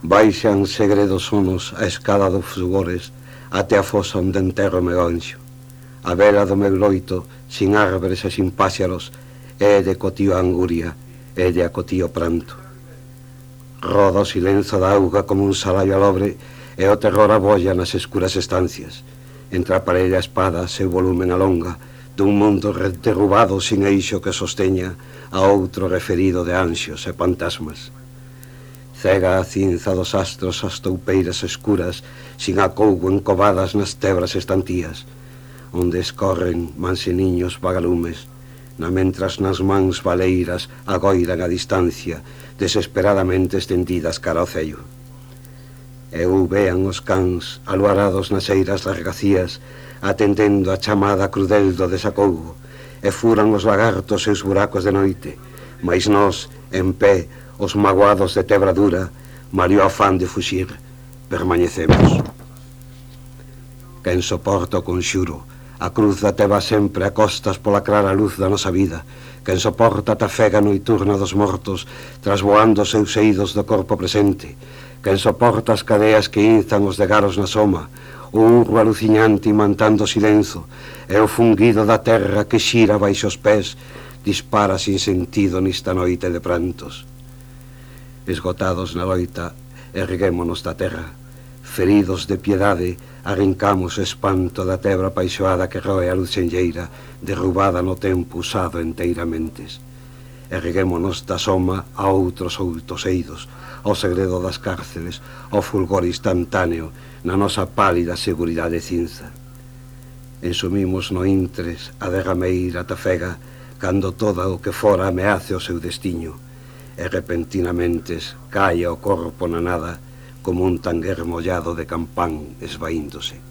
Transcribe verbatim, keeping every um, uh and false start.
Baixan segredos sonos a escada dos fulgores até a fosa onde enterro me ganxo. A vela do meu loito, sin árbores e sin páxaros, é de cotío a anguria, é de acotío pranto. Roda o silenzo da auga como un salaio alobre e o terror abolla nas escuras estancias. Entre a parella a espada, seu volumen alonga, dun mundo derrubado sin eixo que sosteña a outro referido de ansios e fantasmas. Cega a cinza dos astros as toupeiras escuras, sin acougo encovadas nas tebras estantías, onde escorren manseniños vagalumes, na mentras nas mans valeiras agoiran a distancia, desesperadamente estendidas cara ao cello. Eu vean os cans aluarados nas eiras largacías, atendendo a chamada crudel do desacougo, e furan os lagartos seus buracos de noite, mais nós, en pé, os magoados de tebra dura, mario afán de fuxir, permanecemos. Quen soporta o conxuro, a cruz da teba sempre a costas pola clara luz da nosa vida, quen soporta a tafega noiturna dos mortos, trasvoando os seus eidos do corpo presente, quen soporta as cadeas que inzan os degaros na soma, o urro aluciñante imantando o silenzo, e o funguido da terra que xira baixo os pés, dispara sin sentido nesta noite de prantos. Esgotados na loita, erguémonos da terra. Feridos de piedade, arrincamos o espanto da tebra paixoada que roe a luz xenlleira, derrubada no tempo usado enteiramente. Erguémonos da soma a outros outoseidos, ao segredo das cárceles, ao fulgor instantáneo, na nosa pálida seguridade cinza. Ensumimos no intres a derrameira tafega, cando toda o que fora ameace o seu destiño, e repentinamente caia o corpo na nada como un tanguer mollado de campán esvaíndose.